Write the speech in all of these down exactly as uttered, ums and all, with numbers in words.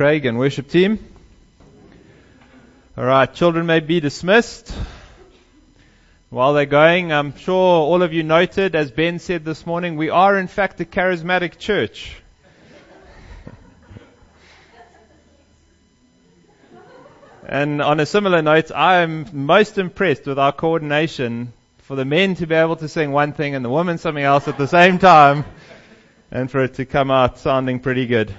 Craig and worship team. All right, children may be dismissed. While they're going, I'm sure all of you noted, as Ben said this morning, we are in fact a charismatic church. And on a similar note, I am most impressed with our coordination for the men to be able to sing one thing and the women something else at the same time, and for it to come out sounding pretty good.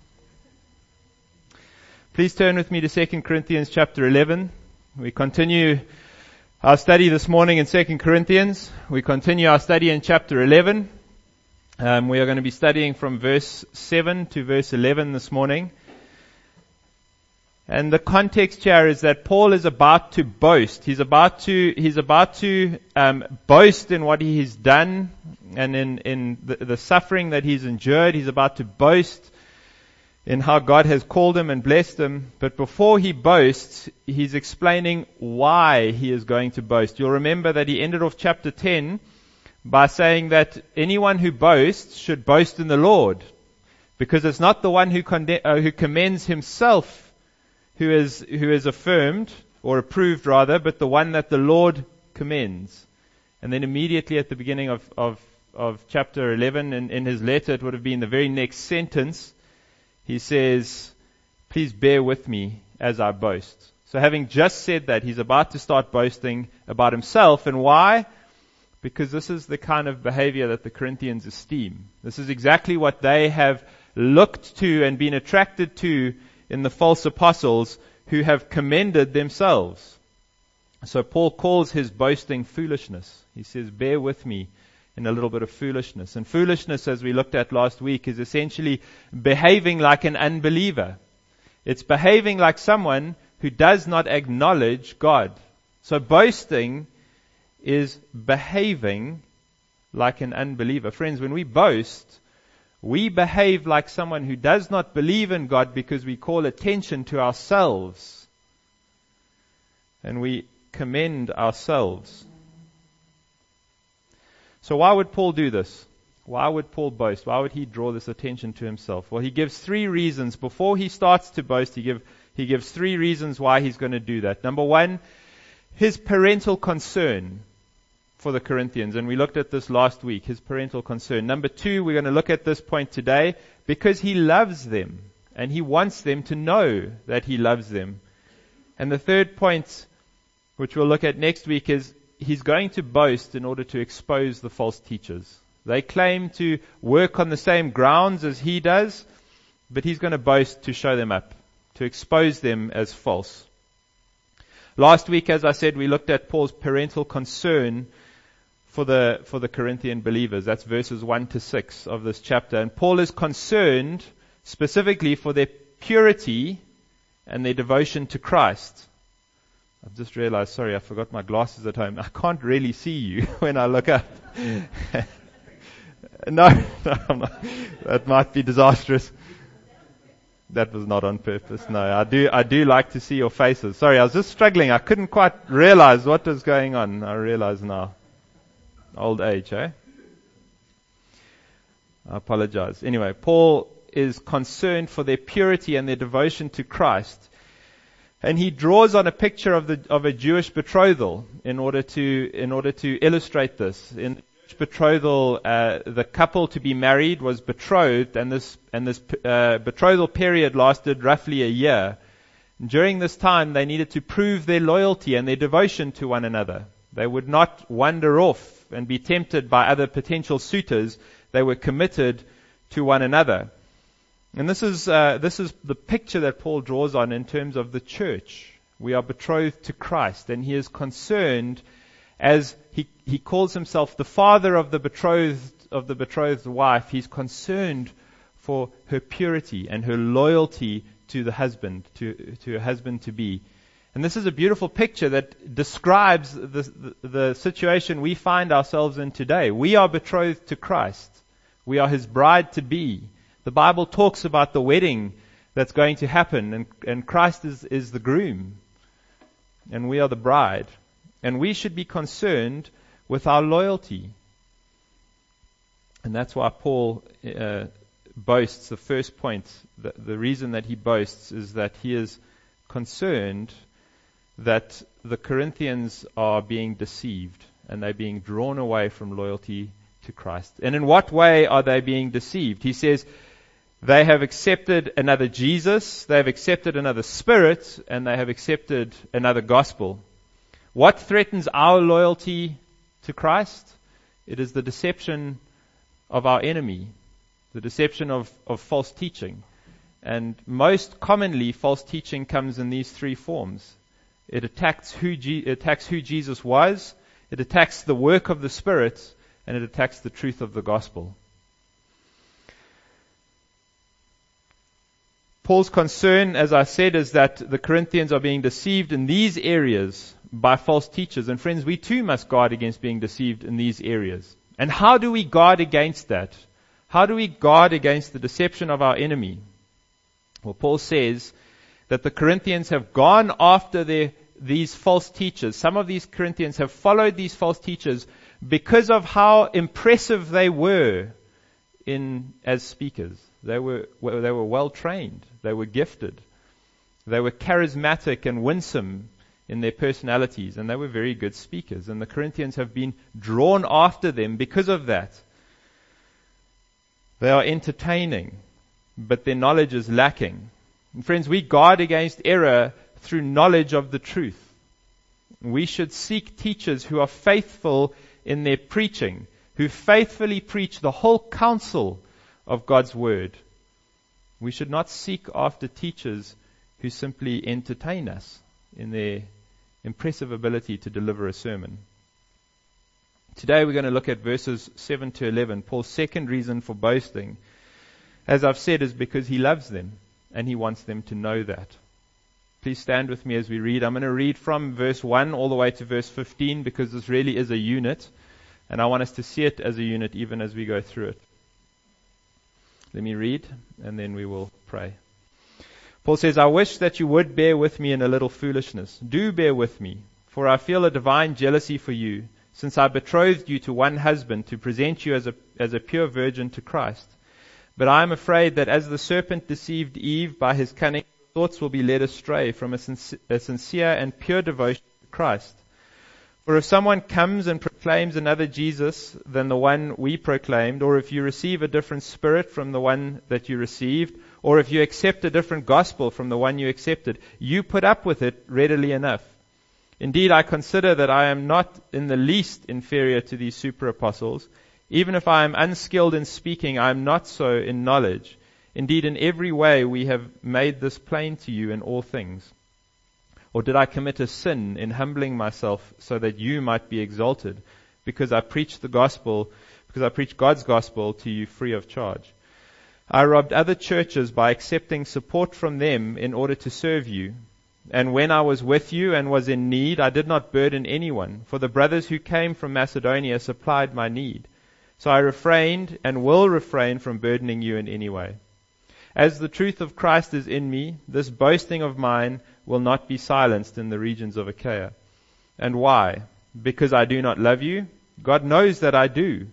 Please turn with me to Second Corinthians chapter eleven. We continue our study this morning in Second Corinthians. We continue our study in chapter eleven. Um, we are going to be studying from verse seven to verse eleven this morning. And the context here is that Paul is about to boast. He's about to, he's about to um, boast in what he has done and in, in the, the suffering that he's endured. He's about to boast in how God has called him and blessed him. But before he boasts, he's explaining why he is going to boast. You'll remember that he ended off chapter ten by saying that anyone who boasts should boast in the Lord, because it's not the one who, conde- uh, who commends himself who is who is affirmed, or approved rather, but the one that the Lord commends. And then immediately at the beginning of, of, of chapter eleven, in, in his letter, it would have been the very next sentence, he says, please bear with me as I boast. So having just said that, he's about to start boasting about himself. And why? Because this is the kind of behavior that the Corinthians esteem. This is exactly what they have looked to and been attracted to in the false apostles who have commended themselves. So Paul calls his boasting foolishness. He says, bear with me in a little bit of foolishness. And foolishness, as we looked at last week, is essentially behaving like an unbeliever. It's behaving like someone who does not acknowledge God. So boasting is behaving like an unbeliever. Friends, when we boast, we behave like someone who does not believe in God because we call attention to ourselves and we commend ourselves. So why would Paul do this? Why would Paul boast? Why would he draw this attention to himself? Well, he gives three reasons. Before he starts to boast, he, give, he gives three reasons why he's going to do that. Number one, his parental concern for the Corinthians. And we looked at this last week, his parental concern. Number two, we're going to look at this point today because he loves them and he wants them to know that he loves them. And the third point, which we'll look at next week, is he's going to boast in order to expose the false teachers. They claim to work on the same grounds as he does, but he's going to boast to show them up, to expose them as false. Last week, as I said, we looked at Paul's parental concern for the for the Corinthian believers. That's verses one to six of this chapter. And Paul is concerned specifically for their purity and their devotion to Christ. I've just realized, sorry, I forgot my glasses at home. I can't really see you when I look up. no, no I'm not. That might be disastrous. That was not on purpose. No, I do, I do like to see your faces. Sorry, I was just struggling. I couldn't quite realize what was going on. I realize now. Old age, eh? I apologize. Anyway, Paul is concerned for their purity and their devotion to Christ. And he draws on a picture of the of a Jewish betrothal in order to in order to illustrate this. In the Jewish betrothal, uh, the couple to be married was betrothed, and this and this uh, betrothal period lasted roughly a year. And during this time, they needed to prove their loyalty and their devotion to one another. They would not wander off and be tempted by other potential suitors. They were committed to one another. And this is uh, this is the picture that Paul draws on in terms of the church. We are betrothed to Christ, and he is concerned, as he he calls himself the father of the betrothed of the betrothed wife. He's concerned for her purity and her loyalty to the husband, to to her husband to be. And this is a beautiful picture that describes the, the, the situation we find ourselves in today. We are betrothed to Christ. We are his bride to be. The Bible talks about the wedding that's going to happen, and, and Christ is, is the groom, and we are the bride. And we should be concerned with our loyalty. And that's why Paul uh, boasts, the first point, the, the reason that he boasts is that he is concerned that the Corinthians are being deceived and they're being drawn away from loyalty to Christ. And in what way are they being deceived? He says they have accepted another Jesus, they have accepted another spirit, and they have accepted another gospel. What threatens our loyalty to Christ? It is the deception of our enemy, the deception of, of false teaching. And most commonly, false teaching comes in these three forms. It attacks who, Je- attacks who Jesus was, it attacks the work of the Spirit, and it attacks the truth of the gospel. Paul's concern, as I said, is that the Corinthians are being deceived in these areas by false teachers. And friends, we too must guard against being deceived in these areas. And how do we guard against that? How do we guard against the deception of our enemy? Well, Paul says that the Corinthians have gone after their, these false teachers. Some of these Corinthians have followed these false teachers because of how impressive they were in as speakers. They were they were well trained. They were gifted. They were charismatic and winsome in their personalities, and they were very good speakers. And the Corinthians have been drawn after them because of that. They are entertaining, but their knowledge is lacking. And friends, we guard against error through knowledge of the truth. We should seek teachers who are faithful in their preaching, who faithfully preach the whole counsel of God's word. We should not seek after teachers who simply entertain us in their impressive ability to deliver a sermon. Today we're going to look at verses seven to eleven. Paul's second reason for boasting, as I've said, is because he loves them and he wants them to know that. Please stand with me as we read. I'm going to read from verse one all the way to verse fifteen because this really is a unit, and I want us to see it as a unit even as we go through it. Let me read, and then we will pray. Paul says, I wish that you would bear with me in a little foolishness. Do bear with me, for I feel a divine jealousy for you, since I betrothed you to one husband to present you as a, as a pure virgin to Christ. But I am afraid that as the serpent deceived Eve by his cunning, thoughts will be led astray from a, sinc- a sincere and pure devotion to Christ. For if someone comes and proclaims another Jesus than the one we proclaimed, or if you receive a different spirit from the one that you received, or if you accept a different gospel from the one you accepted, you put up with it readily enough. Indeed, I consider that I am not in the least inferior to these super apostles. Even if I am unskilled in speaking, I am not so in knowledge. Indeed, in every way we have made this plain to you in all things. Or did I commit a sin in humbling myself so that you might be exalted, because I preach the gospel, because I preach God's gospel to you free of charge? I robbed other churches by accepting support from them in order to serve you. And when I was with you and was in need, I did not burden anyone, for the brothers who came from Macedonia supplied my need. So I refrained and will refrain from burdening you in any way. As the truth of Christ is in me, this boasting of mine will not be silenced in the regions of Achaia. And why? Because I do not love you? God knows that I do.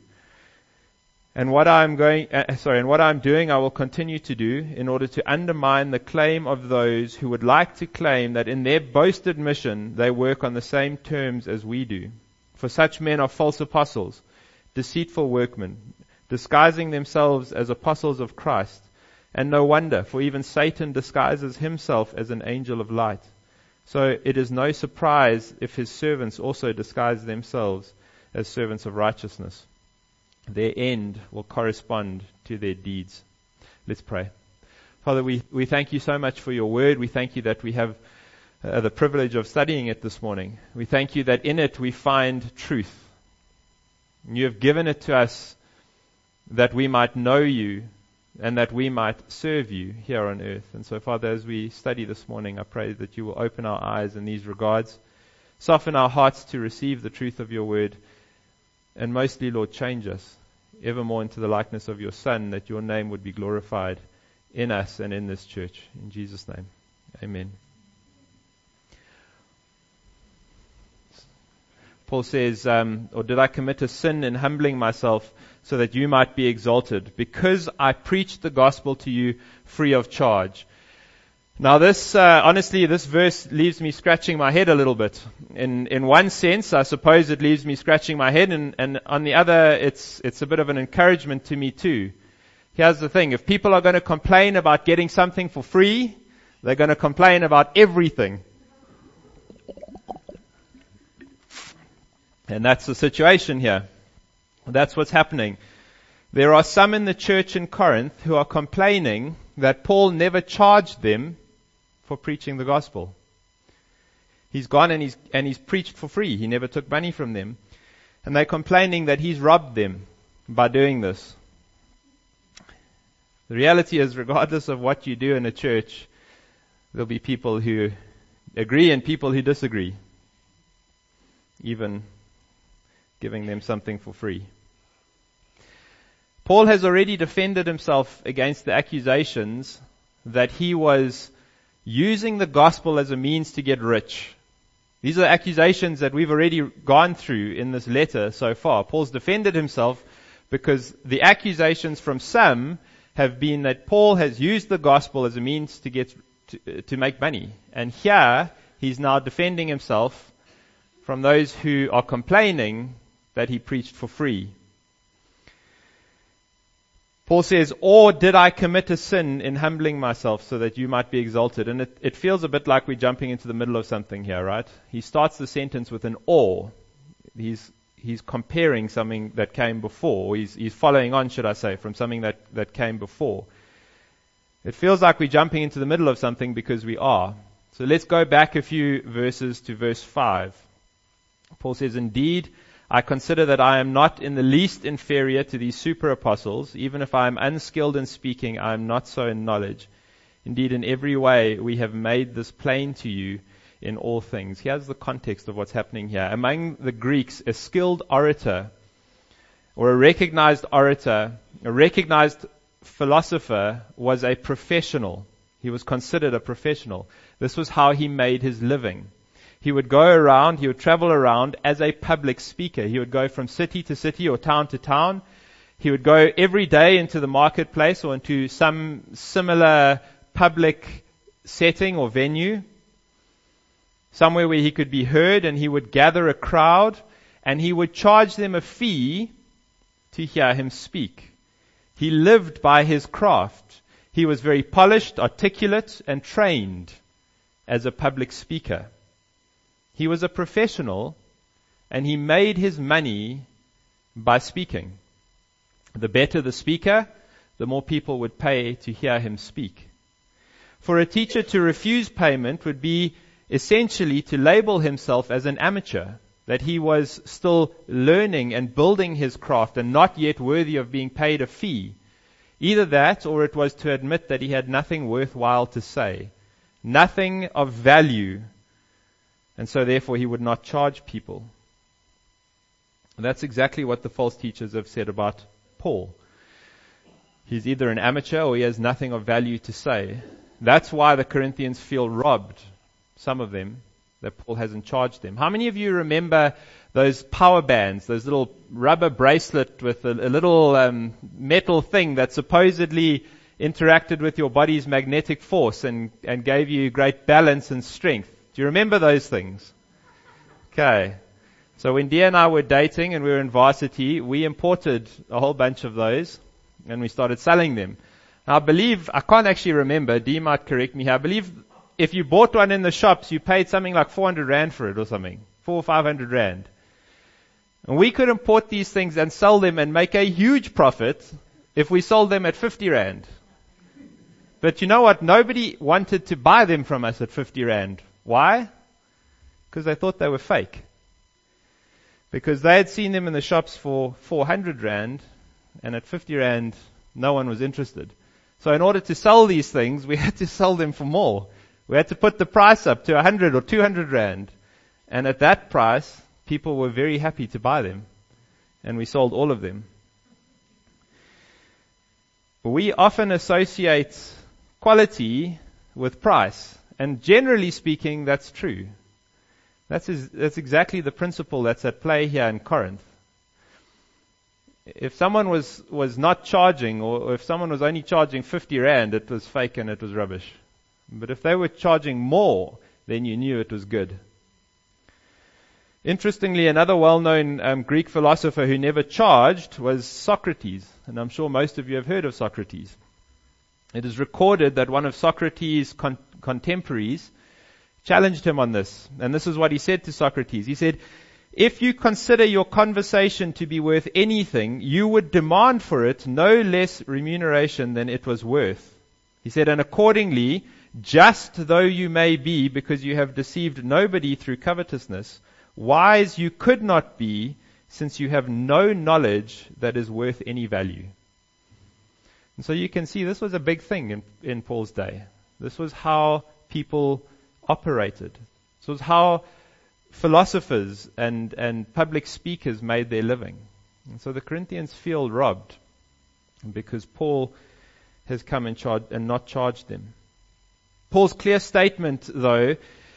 And what I'm going, uh, sorry, and what I'm doing, I will continue to do in order to undermine the claim of those who would like to claim that in their boasted mission they work on the same terms as we do. For such men are false apostles, deceitful workmen, disguising themselves as apostles of Christ. And no wonder, for even Satan disguises himself as an angel of light. So it is no surprise if his servants also disguise themselves as servants of righteousness. Their end will correspond to their deeds. Let's pray. Father, we, we thank you so much for your word. We thank you that we have uh, the privilege of studying it this morning. We thank you that in it we find truth. You have given it to us that we might know you and that we might serve you here on earth. And so, Father, as we study this morning, I pray that you will open our eyes in these regards, soften our hearts to receive the truth of your word, and mostly, Lord, change us ever more into the likeness of your Son, that your name would be glorified in us and in this church. In Jesus' name, amen. Paul says, um, or did I commit a sin in humbling myself so that you might be exalted? Because I preached the gospel to you free of charge. Now this, uh, honestly, this verse leaves me scratching my head a little bit. In in one sense, I suppose it leaves me scratching my head, and, and on the other, it's it's a bit of an encouragement to me too. Here's the thing: if people are going to complain about getting something for free, they're going to complain about everything. And that's the situation here. That's what's happening. There are some in the church in Corinth who are complaining that Paul never charged them for preaching the gospel. He's gone and he's, and he's preached for free. He never took money from them. And they're complaining that he's robbed them by doing this. The reality is, regardless of what you do in a church, there'll be people who agree and people who disagree. Even giving them something for free. Paul has already defended himself against the accusations that he was using the gospel as a means to get rich. These are accusations that we've already gone through in this letter so far. Paul's defended himself because the accusations from some have been that Paul has used the gospel as a means to get to, to make money. And here he's now defending himself from those who are complaining that he preached for free. Paul says, or did I commit a sin in humbling myself so that you might be exalted? And it, it feels a bit like we're jumping into the middle of something here, right? He starts the sentence with an or. He's, he's comparing something that came before. Or he's, he's following on, should I say, from something that, that came before. It feels like we're jumping into the middle of something because we are. So let's go back a few verses to verse five. Paul says, indeed, I consider that I am not in the least inferior to these super apostles. Even if I am unskilled in speaking, I am not so in knowledge. Indeed, in every way, we have made this plain to you in all things. Here's the context of what's happening here. Among the Greeks, a skilled orator or a recognized orator, a recognized philosopher was a professional. He was considered a professional. This was how he made his living. He would go around, he would travel around as a public speaker. He would go from city to city or town to town. He would go every day into the marketplace or into some similar public setting or venue, somewhere where he could be heard, and he would gather a crowd and he would charge them a fee to hear him speak. He lived by his craft. He was very polished, articulate, and trained as a public speaker. He was a professional, and he made his money by speaking. The better the speaker, the more people would pay to hear him speak. For a teacher to refuse payment would be essentially to label himself as an amateur, that he was still learning and building his craft and not yet worthy of being paid a fee. Either that, or it was to admit that he had nothing worthwhile to say, nothing of value, and so therefore he would not charge people. And that's exactly what the false teachers have said about Paul. He's either an amateur or he has nothing of value to say. That's why the Corinthians feel robbed, some of them, that Paul hasn't charged them. How many of you remember those power bands, those little rubber bracelet with a, a little um, metal thing that supposedly interacted with your body's magnetic force and, and gave you great balance and strength? Do you remember those things? Okay. So when Dia and I were dating and we were in varsity, we imported a whole bunch of those and we started selling them. Now I believe, I can't actually remember, Dia might correct me here, I believe if you bought one in the shops, you paid something like four hundred rand for it or something. Four or five hundred rand. And we could import these things and sell them and make a huge profit if we sold them at fifty rand. But you know what? Nobody wanted to buy them from us at fifty rand. Why? Because they thought they were fake. Because they had seen them in the shops for four hundred rand, and at fifty rand, no one was interested. So in order to sell these things, we had to sell them for more. We had to put the price up to one hundred or two hundred rand. And at that price, people were very happy to buy them. And we sold all of them. We often associate quality with price. And generally speaking, that's true. That's, is, that's exactly the principle that's at play here in Corinth. If someone was, was not charging, or, or if someone was only charging fifty rand, it was fake and it was rubbish. But if they were charging more, then you knew it was good. Interestingly, another well-known um, Greek philosopher who never charged was Socrates. And I'm sure most of you have heard of Socrates. It is recorded that one of Socrates' con- contemporaries challenged him on this. And this is what he said to Socrates. He said, "If you consider your conversation to be worth anything, you would demand for it no less remuneration than it was worth." He said, "And accordingly, just though you may be, because you have deceived nobody through covetousness, wise you could not be, since you have no knowledge that is worth any value." And so you can see this was a big thing in, in Paul's day. This was how people operated. This was how philosophers and, and public speakers made their living. And so the Corinthians feel robbed because Paul has come and, charged, and not charged them. Paul's clear statement, though,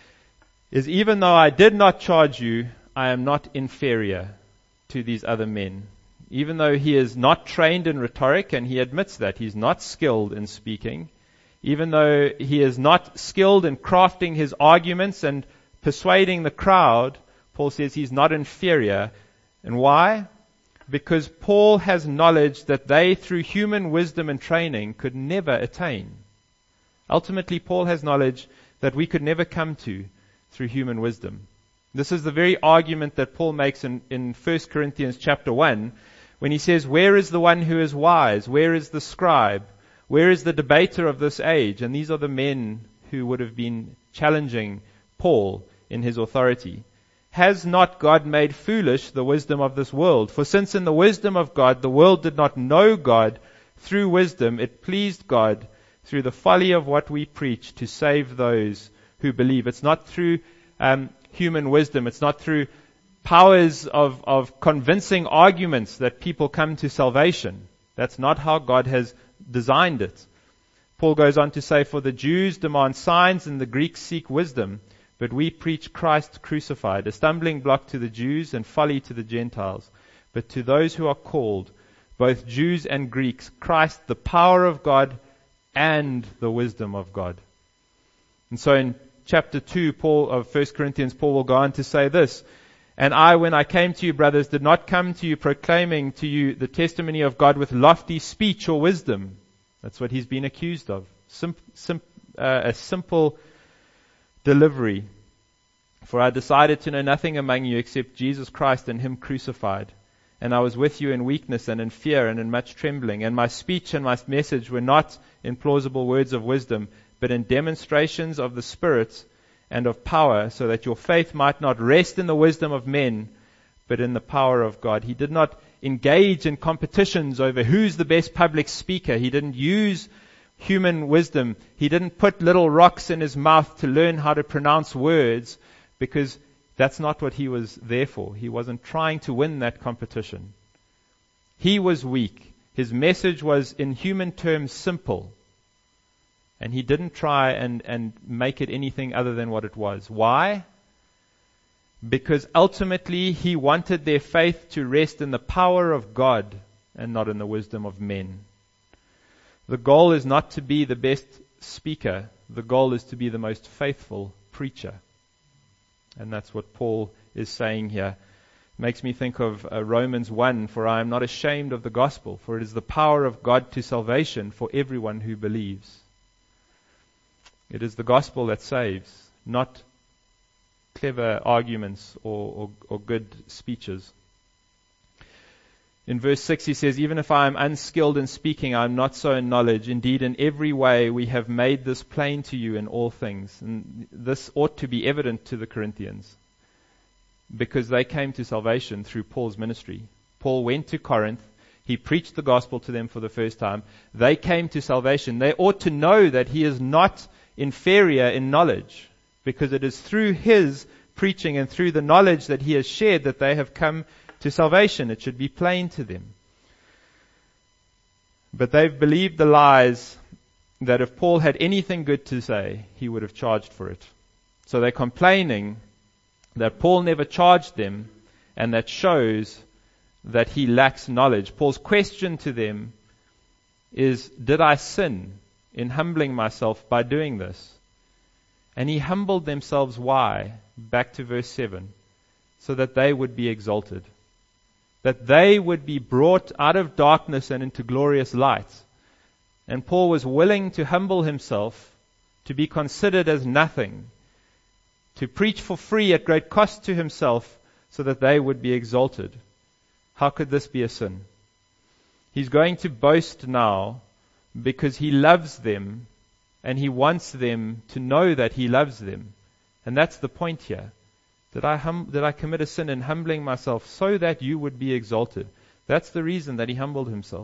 is even though I did not charge you, I am not inferior to these other men. Even though he is not trained in rhetoric, and he admits that he's not skilled in speaking, even though he is not skilled in crafting his arguments and persuading the crowd, Paul says he's not inferior. And why? Because Paul has knowledge that they, through human wisdom and training, could never attain. Ultimately, Paul has knowledge that we could never come to through human wisdom. This is the very argument that Paul makes in, in First Corinthians chapter one, when he says, "Where is the one who is wise? Where is the scribe? Where is the debater of this age?" And these are the men who would have been challenging Paul in his authority. "Has not God made foolish the wisdom of this world? For since in the wisdom of God the world did not know God, through wisdom it pleased God through the folly of what we preach to save those who believe." It's not through um, human wisdom. It's not through powers of, of convincing arguments that people come to salvation. That's not how God has designed it. Paul goes on to say, "For the Jews demand signs and the Greeks seek wisdom, but we preach Christ crucified, a stumbling block to the Jews and folly to the Gentiles. But to those who are called, both Jews and Greeks, Christ, the power of God and the wisdom of God." And so in chapter two Paul of First Corinthians, Paul will go on to say this, "And I, when I came to you, brothers, did not come to you proclaiming to you the testimony of God with lofty speech or wisdom." That's what he's been accused of. Sim, sim, uh, a simple delivery. "For I decided to know nothing among you except Jesus Christ and Him crucified. And I was with you in weakness and in fear and in much trembling. And my speech and my message were not in plausible words of wisdom, but in demonstrations of the Spirit and of power, so that your faith might not rest in the wisdom of men, but in the power of God." He did not engage in competitions over who's the best public speaker. He didn't use human wisdom. He didn't put little rocks in his mouth to learn how to pronounce words, because that's not what he was there for. He wasn't trying to win that competition. He was weak. His message was, in human terms, simple. And he didn't try and, and make it anything other than what it was. Why? Because ultimately he wanted their faith to rest in the power of God and not in the wisdom of men. The goal is not to be the best speaker. The goal is to be the most faithful preacher. And that's what Paul is saying here. It makes me think of uh, Romans one, "For I am not ashamed of the gospel, for it is the power of God to salvation for everyone who believes." It is the gospel that saves, not clever arguments or, or, or good speeches. In verse six he says, "Even if I am unskilled in speaking, I am not so in knowledge. Indeed, in every way we have made this plain to you in all things." And this ought to be evident to the Corinthians, because they came to salvation through Paul's ministry. Paul went to Corinth. He preached the gospel to them for the first time. They came to salvation. They ought to know that he is not inferior in knowledge, because it is through his preaching and through the knowledge that he has shared that they have come to salvation. It should be plain to them. But they've believed the lies that if Paul had anything good to say, he would have charged for it. So they're complaining that Paul never charged them, and that shows that he lacks knowledge. Paul's question to them is, did I sin in humbling myself by doing this? And he humbled themselves. Why? Back to verse seven. So that they would be exalted. That they would be brought out of darkness and into glorious light. And Paul was willing to humble himself, to be considered as nothing, to preach for free at great cost to himself, so that they would be exalted. How could this be a sin? He's going to boast now because he loves them and he wants them to know that he loves them. And that's the point here. Did I, hum- did I commit a sin in humbling myself so that you would be exalted? That's the reason that he humbled himself.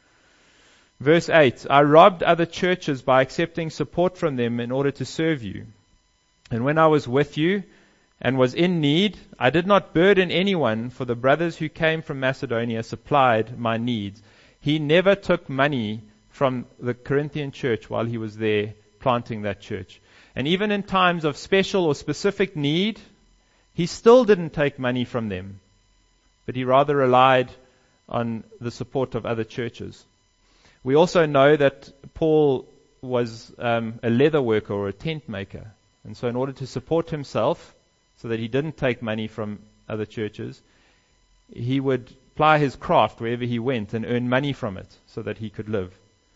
Verse eight, I robbed other churches by accepting support from them in order to serve you. And when I was with you and was in need, I did not burden anyone, for the brothers who came from Macedonia supplied my needs. He never took money from the Corinthian church while he was there planting that church. And even in times of special or specific need, he still didn't take money from them, but he rather relied on the support of other churches. We also know that Paul was um, a leather worker or a tent maker. And so in order to support himself, so that he didn't take money from other churches, he would ply his craft wherever he went and earn money from it so that he could live.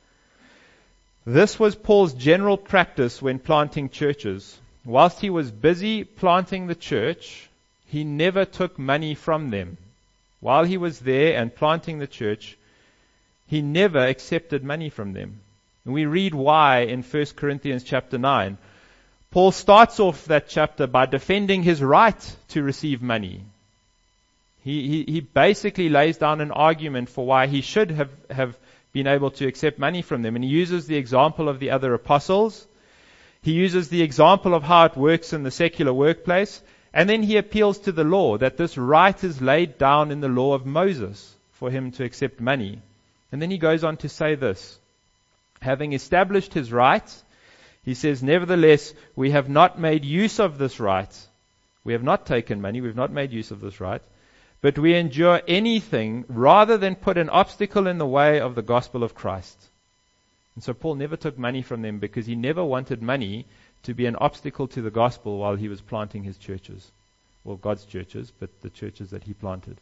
This was Paul's general practice when planting churches. Whilst he was busy planting the church, he never took money from them. While he was there and planting the church, he never accepted money from them. And we read why in First Corinthians chapter nine. Paul starts off that chapter by defending his right to receive money. He, he, he basically lays down an argument for why he should have, have been able to accept money from them. And he uses the example of the other apostles. He uses the example of how it works in the secular workplace. And then he appeals to the law, that this right is laid down in the law of Moses for him to accept money. And then he goes on to say this. Having established his right, he says, nevertheless, we have not made use of this right. We have not taken money. We've not made use of this right. But we endure anything rather than put an obstacle in the way of the gospel of Christ. And so Paul never took money from them because he never wanted money to be an obstacle to the gospel while he was planting his churches. Well, God's churches, but the churches that he planted.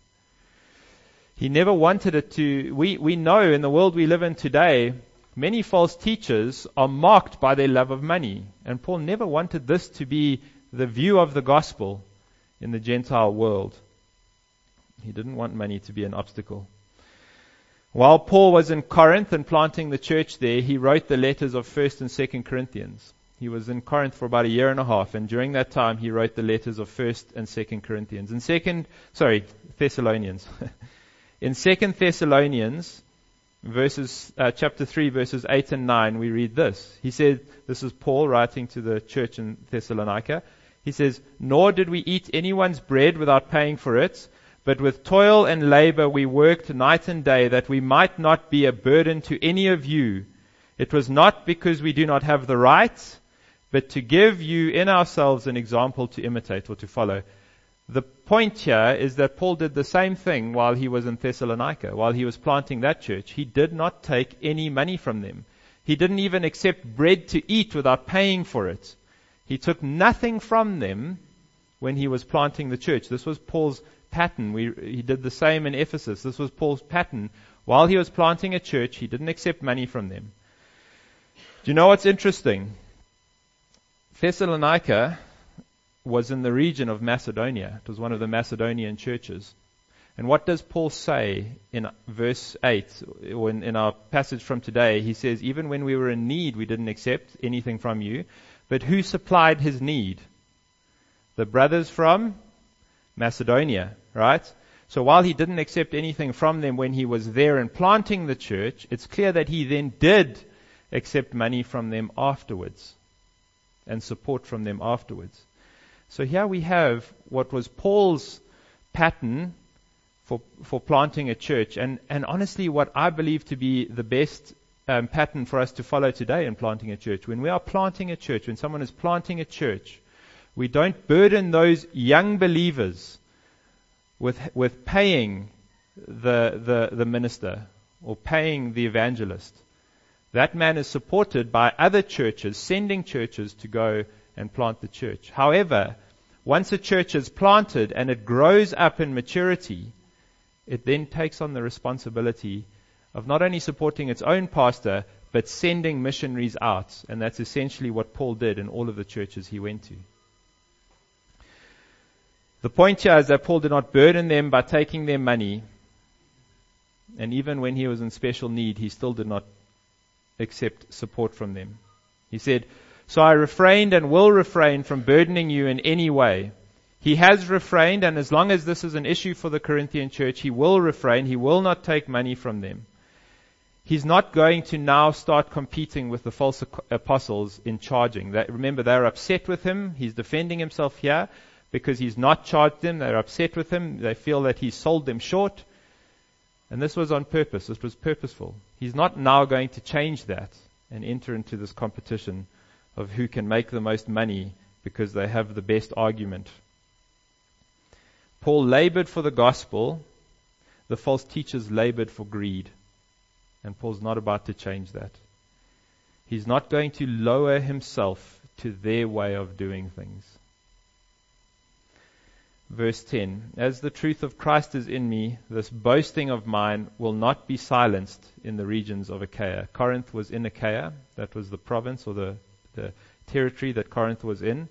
He never wanted it to. We, we know in the world we live in today, many false teachers are marked by their love of money. And Paul never wanted this to be the view of the gospel in the Gentile world. He didn't want money to be an obstacle. While Paul was in Corinth and planting the church there, he wrote the letters of First and Second Corinthians. He was in Corinth for about a year and a half, and during that time he wrote the letters of First and Second Corinthians. In Second, sorry, Thessalonians. In Second Thessalonians, verses uh, chapter three, verses eight and nine, we read this. He said, this is Paul writing to the church in Thessalonica. He says, nor did we eat anyone's bread without paying for it, but with toil and labor we worked night and day that we might not be a burden to any of you. It was not because we do not have the right, but to give you in ourselves an example to imitate or to follow. The point here is that Paul did the same thing while he was in Thessalonica, while he was planting that church. He did not take any money from them. He didn't even accept bread to eat without paying for it. He took nothing from them when he was planting the church. This was Paul's pattern. We, he did the same in Ephesus. This was Paul's pattern. While he was planting a church, he didn't accept money from them. Do you know what's interesting? Thessalonica was in the region of Macedonia. It was one of the Macedonian churches. And what does Paul say in verse eight, or in, in our passage from today? He says, even when we were in need, we didn't accept anything from you. But who supplied his need? The brothers from Macedonia, right? So while he didn't accept anything from them when he was there and planting the church, it's clear that he then did accept money from them afterwards and support from them afterwards. So here we have what was Paul's pattern for for planting a church, and, and honestly what I believe to be the best um, pattern for us to follow today in planting a church. When we are planting a church, when someone is planting a church, We don't burden those young believers with with paying the the, the minister or paying the evangelist. That man is supported by other churches, sending churches to go and plant the church. However, once a church is planted and it grows up in maturity, it then takes on the responsibility of not only supporting its own pastor, but sending missionaries out. And that's essentially what Paul did in all of the churches he went to. The point here is that Paul did not burden them by taking their money. And even when he was in special need, he still did not accept support from them. He said, "So I refrained and will refrain from burdening you in any way." He has refrained, and as long as this is an issue for the Corinthian church, he will refrain. He will not take money from them. He's not going to now start competing with the false apostles in charging. That, remember, they're upset with him. He's defending himself here because he's not charged them. They're upset with him. They feel that he sold them short. And this was on purpose. This was purposeful. He's not now going to change that and enter into this competition of who can make the most money because they have the best argument. Paul labored for the gospel. The false teachers labored for greed. And Paul's not about to change that. He's not going to lower himself to their way of doing things. Verse ten, "As the truth of Christ is in me, this boasting of mine will not be silenced in the regions of Achaia." Corinth was in Achaia. That was the province or the, the territory that Corinth was in.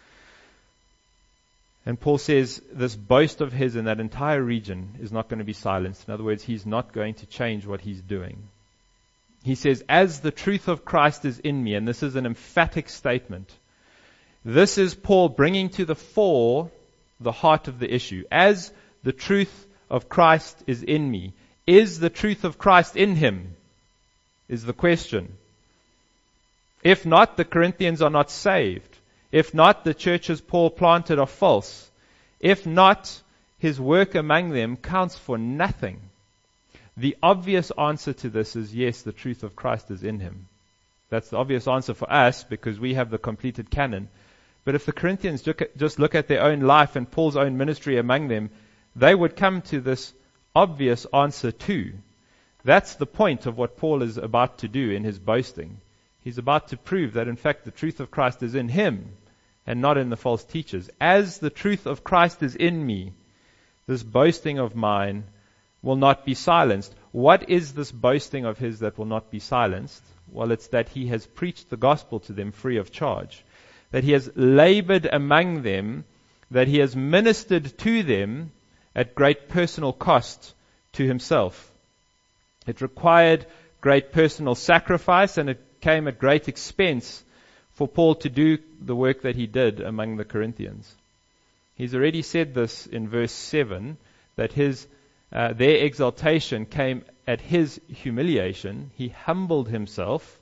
And Paul says this boast of his in that entire region is not going to be silenced. In other words, he's not going to change what he's doing. He says, "As the truth of Christ is in me," and this is an emphatic statement. This is Paul bringing to the fore the heart of the issue. As the truth of Christ is in me. Is the truth of Christ in him? Is the question. If not, the Corinthians are not saved. If not, the churches Paul planted are false. If not, his work among them counts for nothing. The obvious answer to this is yes, the truth of Christ is in him. That's the obvious answer for us because we have the completed canon. But if the Corinthians just look at their own life and Paul's own ministry among them, they would come to this obvious answer too. That's the point of what Paul is about to do in his boasting. He's about to prove that in fact the truth of Christ is in him and not in the false teachers. As the truth of Christ is in me, this boasting of mine will not be silenced. What is this boasting of his that will not be silenced? Well, it's that he has preached the gospel to them free of charge. That he has labored among them, that he has ministered to them at great personal cost to himself. It required great personal sacrifice and it came at great expense for Paul to do the work that he did among the Corinthians. He's already said this in verse seven, that his uh, their exaltation came at his humiliation. He humbled himself.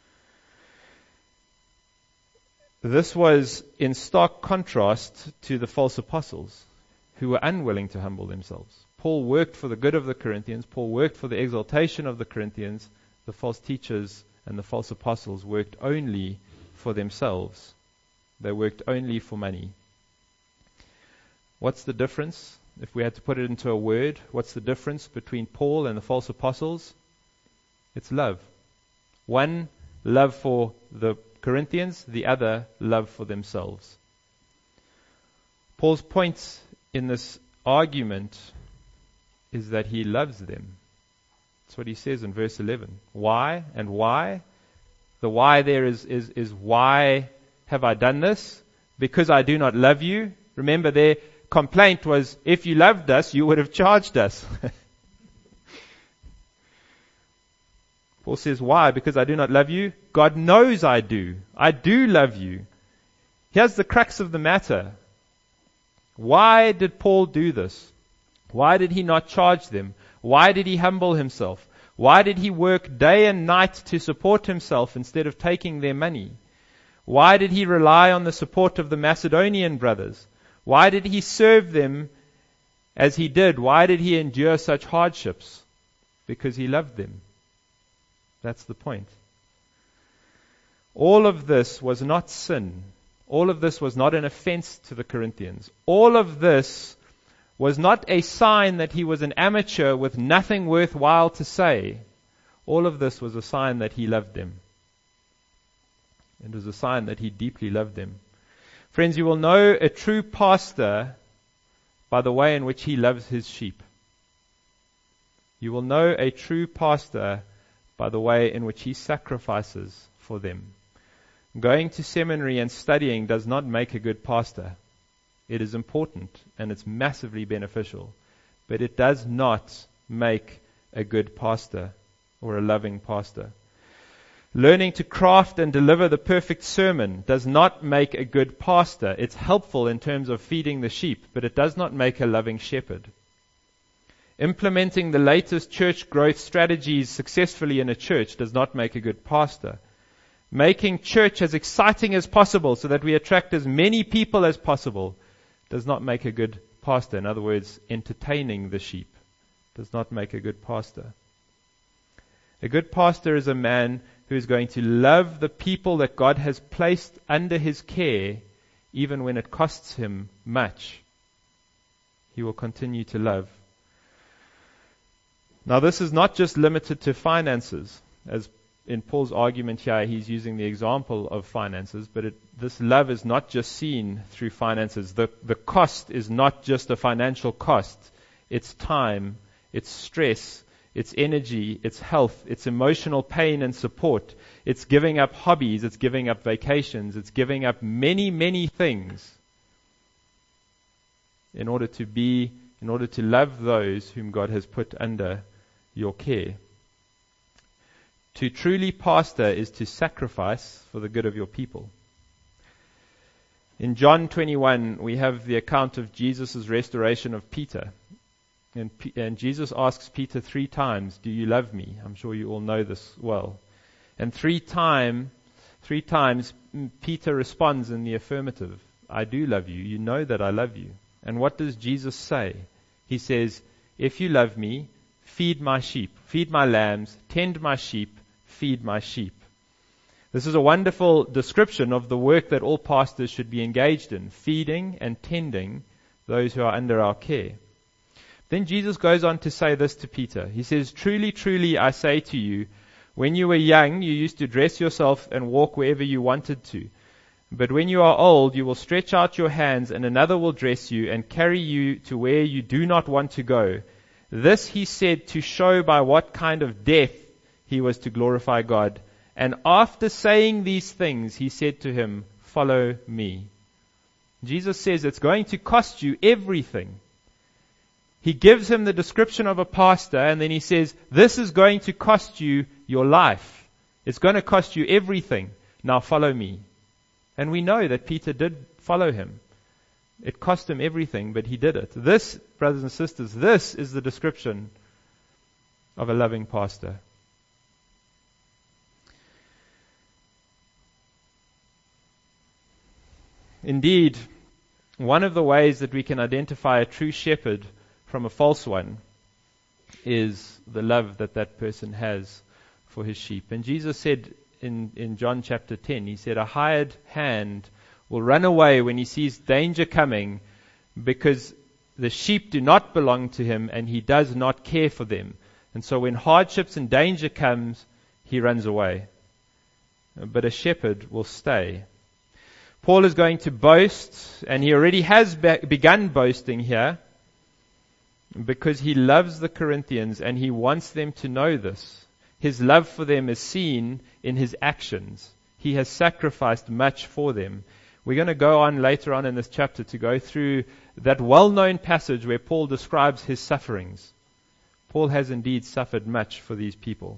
This was in stark contrast to the false apostles who were unwilling to humble themselves. Paul worked for the good of the Corinthians. Paul worked for the exaltation of the Corinthians. The false teachers and the false apostles worked only for themselves. They worked only for money. What's the difference? If we had to put it into a word, what's the difference between Paul and the false apostles? It's love. One, love for the Corinthians, the other, love for themselves. Paul's point in this argument is that he loves them. That's what he says in verse eleven. Why and why? The why there is, is, is why have I done this? Because I do not love you. Remember, their complaint was, if you loved us, you would have charged us. Paul says, why? Because I do not love you? God knows I do. I do love you. Here's the crux of the matter. Why did Paul do this? Why did he not charge them? Why did he humble himself? Why did he work day and night to support himself instead of taking their money? Why did he rely on the support of the Macedonian brothers? Why did he serve them as he did? Why did he endure such hardships? Because he loved them. That's the point. All of this was not sin. All of this was not an offense to the Corinthians. All of this was not a sign that he was an amateur with nothing worthwhile to say. All of this was a sign that he loved them. It was a sign that he deeply loved them. Friends, you will know a true pastor by the way in which he loves his sheep. You will know a true pastor by the way in which he sacrifices for them. Going to seminary and studying does not make a good pastor. It is important and it's massively beneficial, but it does not make a good pastor or a loving pastor. Learning to craft and deliver the perfect sermon does not make a good pastor. It's helpful in terms of feeding the sheep, but it does not make a loving shepherd. Implementing the latest church growth strategies successfully in a church does not make a good pastor. Making church as exciting as possible so that we attract as many people as possible does not make a good pastor. In other words, entertaining the sheep does not make a good pastor. A good pastor is a man who is going to love the people that God has placed under his care, even when it costs him much. He will continue to love. Now, this is not just limited to finances. As in Paul's argument here, he's using the example of finances, but it, this love is not just seen through finances. The, the cost is not just a financial cost. It's time, it's stress, it's energy, it's health, it's emotional pain and support. It's giving up hobbies, it's giving up vacations, it's giving up many, many things in order to be, in order to love those whom God has put under your care. To truly pastor is to sacrifice for the good of your people. In John twenty-one, we have the account of Jesus' restoration of Peter. And, and Jesus asks Peter three times, "Do you love me?" I'm sure you all know this well. And three time, three times Peter responds in the affirmative. "I do love you. You know that I love you." And what does Jesus say? He says, "If you love me, feed my sheep, feed my lambs, tend my sheep, feed my sheep." This is a wonderful description of the work that all pastors should be engaged in, feeding and tending those who are under our care. Then Jesus goes on to say this to Peter. He says, "Truly, truly, I say to you, when you were young, you used to dress yourself and walk wherever you wanted to. But when you are old, you will stretch out your hands, and another will dress you and carry you to where you do not want to go." This he said to show by what kind of death he was to glorify God. And after saying these things, he said to him, "Follow me." Jesus says it's going to cost you everything. He gives him the description of a pastor, and then he says, this is going to cost you your life. It's going to cost you everything. Now follow me. And we know that Peter did follow him. It cost him everything, but he did it. This, brothers and sisters, this is the description of a loving pastor. Indeed, one of the ways that we can identify a true shepherd from a false one is the love that that person has for his sheep. And Jesus said in, in John chapter ten, he said, "A hired hand will run away when he sees danger coming, because the sheep do not belong to him and he does not care for them. And so when hardships and danger comes, he runs away. But a shepherd will stay." Paul is going to boast, and he already has be- begun boasting here, because he loves the Corinthians and he wants them to know this. His love for them is seen in his actions. He has sacrificed much for them. We're going to go on later on in this chapter to go through that well-known passage where Paul describes his sufferings. Paul has indeed suffered much for these people.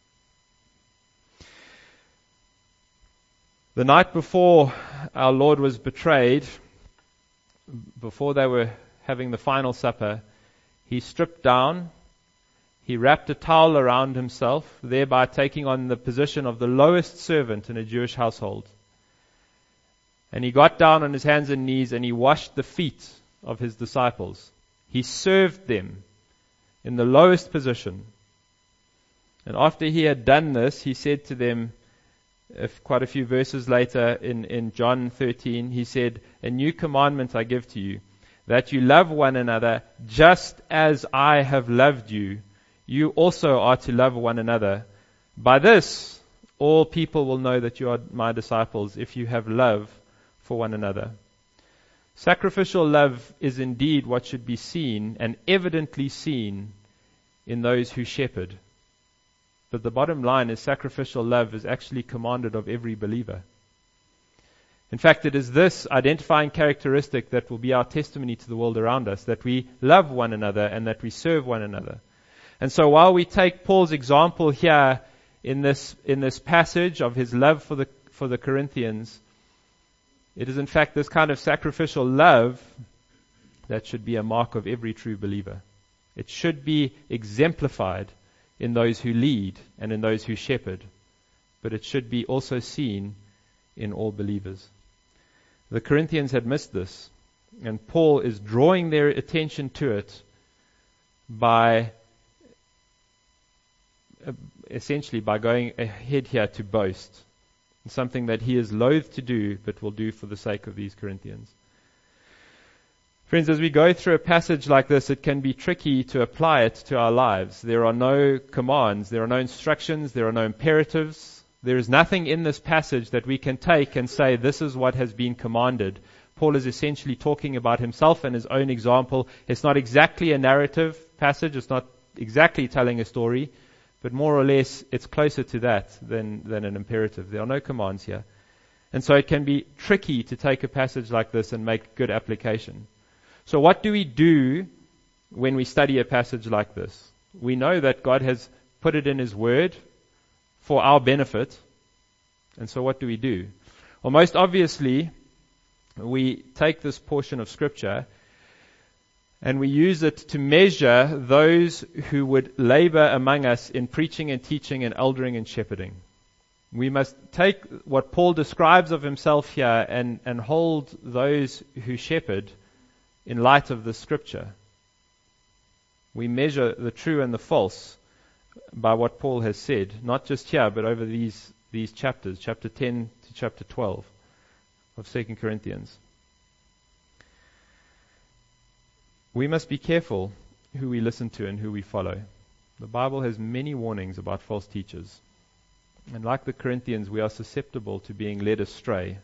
The night before our Lord was betrayed, before they were having the final supper, he stripped down, he wrapped a towel around himself, thereby taking on the position of the lowest servant in a Jewish household. And he got down on his hands and knees and he washed the feet of his disciples. He served them in the lowest position. And after he had done this, he said to them, if quite a few verses later in, in John thirteen, he said, "A new commandment I give to you, that you love one another just as I have loved you. You also are to love one another. By this, all people will know that you are my disciples, if you have love for one another." Sacrificial love is indeed what should be seen and evidently seen in those who shepherd. But the bottom line is sacrificial love is actually commanded of every believer. In fact, it is this identifying characteristic that will be our testimony to the world around us, that we love one another and that we serve one another. And so while we take Paul's example here in this in this passage of his love for the for the Corinthians, it is in fact this kind of sacrificial love that should be a mark of every true believer. It should be exemplified in those who lead and in those who shepherd, but it should be also seen in all believers. The Corinthians had missed this, and Paul is drawing their attention to it by uh, essentially by going ahead here to boast, something that he is loath to do but will do for the sake of these Corinthians. Friends, as we go through a passage like this, it can be tricky to apply it to our lives. There are no commands, there are no instructions, there are no imperatives. There is nothing in this passage that we can take and say, this is what has been commanded. Paul is essentially talking about himself and his own example. It's not exactly a narrative passage, it's not exactly telling a story, but more or less it's closer to that than, than an imperative. There are no commands here. And so it can be tricky to take a passage like this and make good application. So what do we do when we study a passage like this? We know that God has put it in His Word for our benefit. And so what do we do? Well, most obviously, we take this portion of Scripture and we use it to measure those who would labor among us in preaching and teaching and eldering and shepherding. We must take what Paul describes of himself here and, and hold those who shepherd in light of the Scripture. We measure the true and the false by what Paul has said, not just here, but over these, these chapters, chapter ten to chapter twelve of Second Corinthians. We must be careful who we listen to and who we follow. The Bible has many warnings about false teachers. And like the Corinthians, we are susceptible to being led astray.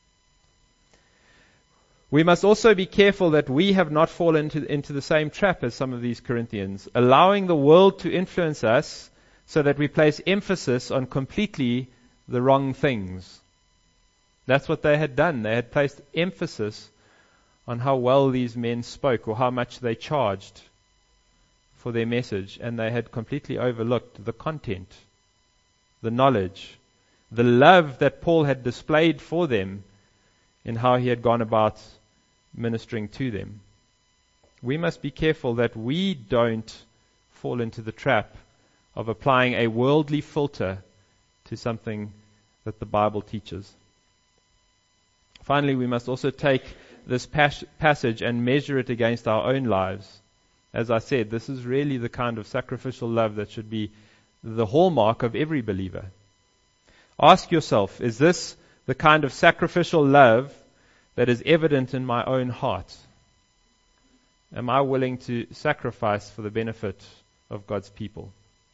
We must also be careful that we have not fallen into, into the same trap as some of these Corinthians, allowing the world to influence us so that we place emphasis on completely the wrong things. That's what they had done. They had placed emphasis on how well these men spoke or how much they charged for their message, and they had completely overlooked the content, the knowledge, the love that Paul had displayed for them in how he had gone about ministering to them. We must be careful that we don't fall into the trap of applying a worldly filter to something that the Bible teaches. Finally, we must also take this pas- passage and measure it against our own lives. As I said, this is really the kind of sacrificial love that should be the hallmark of every believer. Ask yourself, is this the kind of sacrificial love that is evident in my own heart? Am I willing to sacrifice for the benefit of God's people?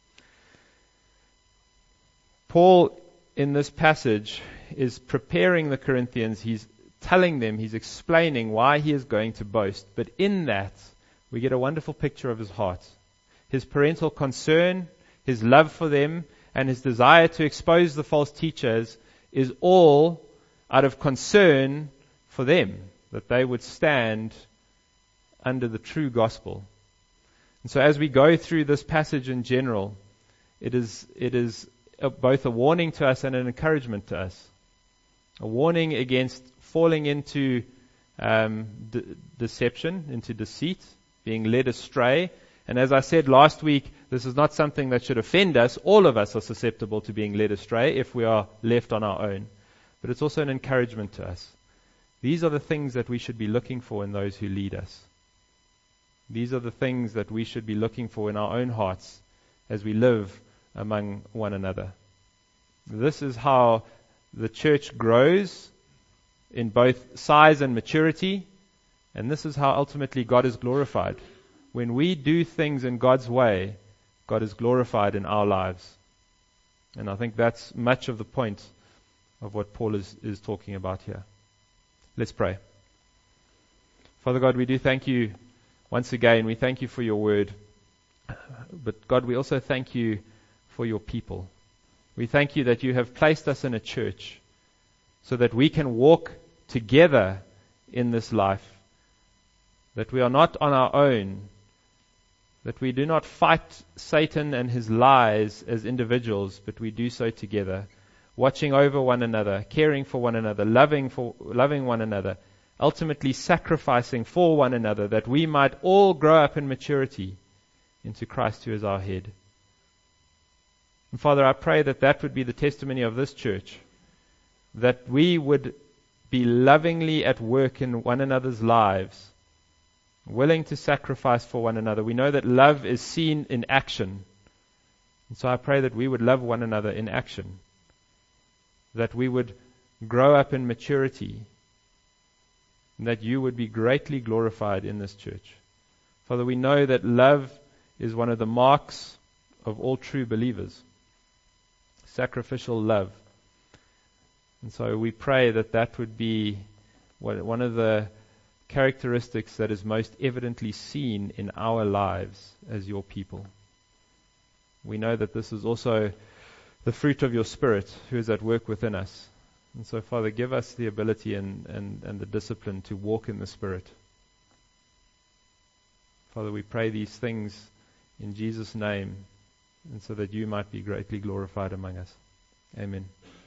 Paul, in this passage, is preparing the Corinthians. He's telling them, he's explaining why he is going to boast. But in that, we get a wonderful picture of his heart. His parental concern, his love for them, and his desire to expose the false teachers is all out of concern for them, that they would stand under the true gospel. And so as we go through this passage in general, it is it is a, both a warning to us and an encouragement to us. A warning against falling into um, de- deception, into deceit, being led astray. And as I said last week, this is not something that should offend us. All of us are susceptible to being led astray if we are left on our own. But it's also an encouragement to us. These are the things that we should be looking for in those who lead us. These are the things that we should be looking for in our own hearts as we live among one another. This is how the church grows in both size and maturity, and this is how ultimately God is glorified. When we do things in God's way, God is glorified in our lives. And I think that's much of the point of what Paul is, is talking about here. Let's pray. Father God, we do thank you once again. We thank you for your word. But God, we also thank you for your people. We thank you that you have placed us in a church so that we can walk together in this life, that we are not on our own, that we do not fight Satan and his lies as individuals, but we do so together, watching over one another, caring for one another, loving for loving one another, ultimately sacrificing for one another, that we might all grow up in maturity into Christ who is our head. And Father, I pray that that would be the testimony of this church, that we would be lovingly at work in one another's lives, willing to sacrifice for one another. We know that love is seen in action. And so I pray that we would love one another in action, that we would grow up in maturity, and that you would be greatly glorified in this church. Father, we know that love is one of the marks of all true believers. Sacrificial love. And so we pray that that would be one of the characteristics that is most evidently seen in our lives as your people. We know that this is also the fruit of your Spirit who is at work within us. And so, Father, give us the ability and, and, and the discipline to walk in the Spirit. Father, we pray these things in Jesus' name, and so that you might be greatly glorified among us. Amen.